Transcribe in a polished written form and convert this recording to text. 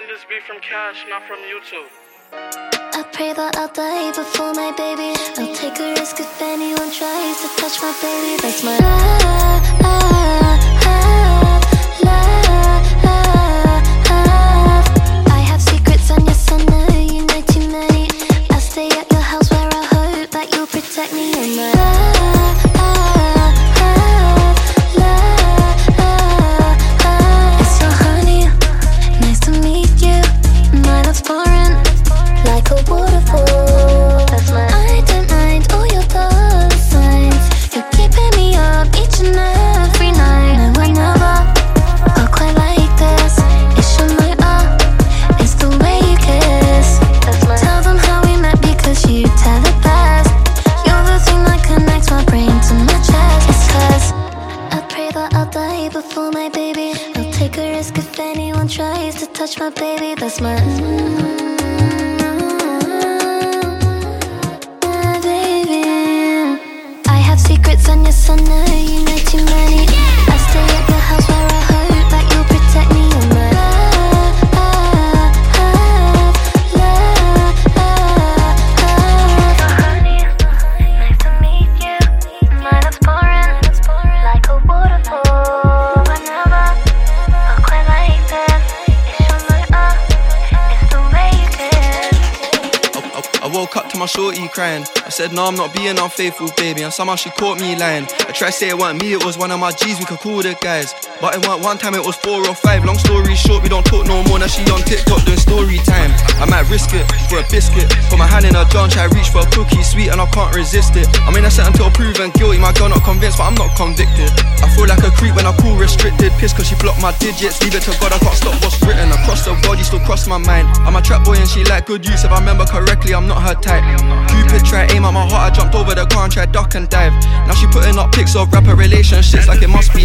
this beat from Cash, not from YouTube. I pray that I'll die before my baby. I'll take a risk if anyone tries to touch my baby. That's my love. I have secrets and yes I know you know too many. I stay at your house where I hope that you'll protect me. And my it's so honey, nice to meet you. My love's pouring like a waterfall. That's my I don't mind all your dollar signs. You're keeping me up each and every night. No, I never felt quite like this. It's your night up, it's the way you kiss. That's my tell them how we met because you tell it best. You're the thing that connects my brain to my chest. It's 'cause I pray that I'll die before my baby. I'll take a risk if anyone tries to touch my baby. That's my secrets and yes I know you know too many. I stay at your house where I hope that you'll protect me. And my honey, nice to meet you. My love's pouring like a waterfall. I never felt quite like this. It's your night up, it's the way you kiss. I woke up to my shorty crying. I said no, I'm not being unfaithful, baby, and somehow she caught me lying. I tried to say it wasn't me, it was one of my G's, we could call the guys. But it weren't one time, it was 4 or 5. Long story short, we don't talk no more. Now she on TikTok doing story time. I might risk it for a biscuit. Put my hand in her jar and try to reach for a cookie. Sweet and I can't resist it. I'm innocent until proven guilty. My girl not convinced, but I'm not convicted. I feel like a creep when I call restricted. Pissed cause she blocked my digits. Leave it to God, I can't stop what's written. Across the world, you still cross my mind. I'm a trap boy and she like good use. If I remember correctly, I'm not her type. Cupid tried aim at my heart, I jumped over the car and tried duck and dive. Now she putting up pics of rapper relationships like it must be